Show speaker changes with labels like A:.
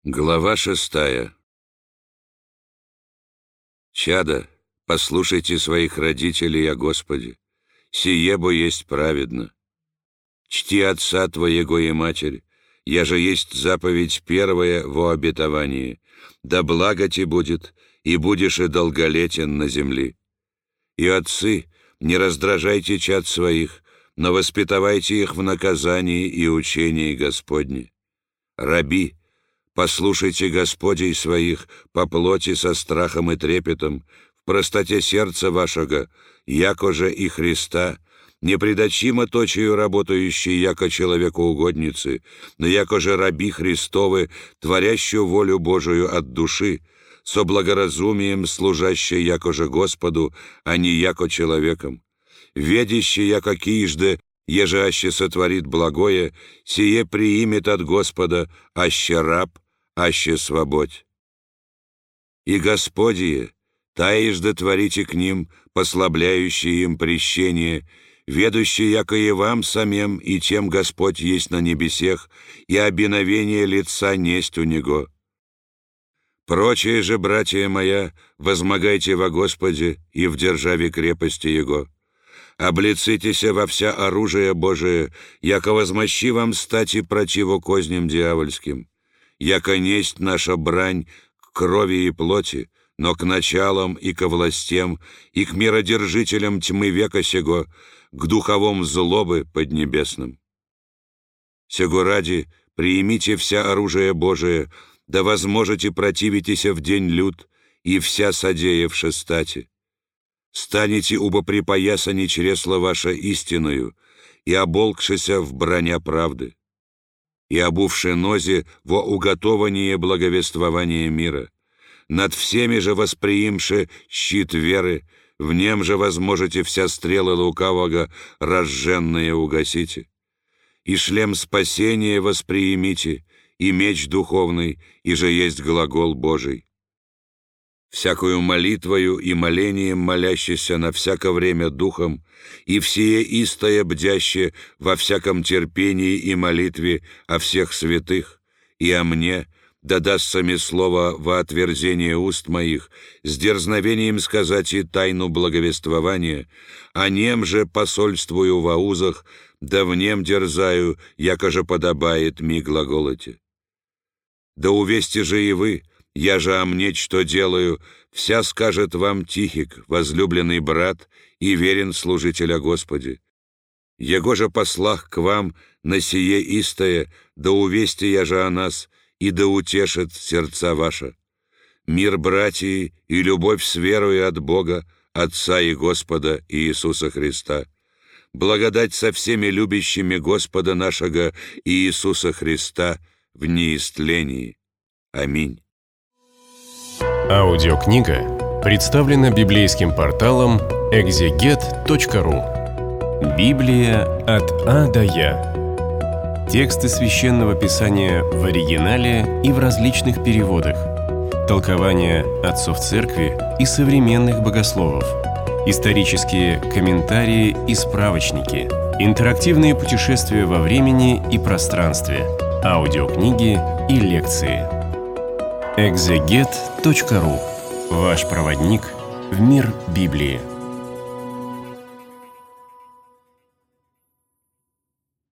A: Глава 6. Чадо, послушайте своих родителей о Господе, сие бо есть праведно. Чти отца твоего и матерь, я же есть заповедь первая во обетовании, да благо ти будет, и будешь и долголетен на земли. И отцы, не раздражайте чад своих, но воспитывайте их в наказании и учении Господне. Раби, послушайте Господей своих по плоти со страхом и трепетом, в простоте сердца вашего, яко же и Христа, непредачимо точию работающий, яко человекоугодницы, но яко же раби Христовы, творящую волю Божию от души, со благоразумием служащие яко же Господу, а не яко человеком, ведящий, яко кижде, еже аще сотворит благое, сие приимет от Господа, аще раб, аще свободь. И Господие, таежде творите к ним, послабляющие им прещение, ведущие, яко и вам самим, и тем Господь есть на небесех, и обиновение лица несть у Него. Прочее же, братья моя, возмогайте во Господе и в державе крепости Его. Облицитеся во вся оружие Божие, яко возмощи вам стати противу козням дьявольским, яко несть наша брань к крови и плоти, но к началам и ко властям, и к миродержителям тьмы века сего, к духовом злобы поднебесным. Сего ради приимите вся оружие Божие, да возможете противитеся в день лют, и вся содеявши стати. Станете убо припоясани чресла ваше истиною, и оболкшися в броня правды, и обувши нози во уготование благовествования мира. Над всеми же восприимши щит веры, в нем же возможете вся стрелы лукавого разженные угасите. И шлем спасения восприимите, и меч духовный, и же есть глагол Божий. Всякую молитвою и молением молящийся на всяко время духом, и всее истое бдяще во всяком терпении и молитве о всех святых, и о мне, да дастся мне слово во отверзение уст моих, с дерзновением сказать и тайну благовествования, о нем же посольствую во узах, да в нем дерзаю, яко же подобает ми глаголоте. Да увесьте же и вы, я же о мне, что делаю, вся скажет вам Тихик, возлюбленный брат и верен служитель о Господе. Его же послах к вам на сие истое, да увесьте я же о нас, и да утешит сердца ваша. Мир братьи и любовь с верою от Бога, Отца и Господа Иисуса Христа. Благодать со всеми любящими Господа нашего Иисуса Христа в неистлении. Аминь.
B: Аудиокнига представлена библейским порталом exeget.ru. Библия от А до Я. Тексты Священного Писания в оригинале и в различных переводах. Толкования отцов церкви и современных богословов. Исторические комментарии и справочники. Интерактивные путешествия во времени и пространстве. Аудиокниги и лекции. exeget.ru. Ваш проводник в мир Библии.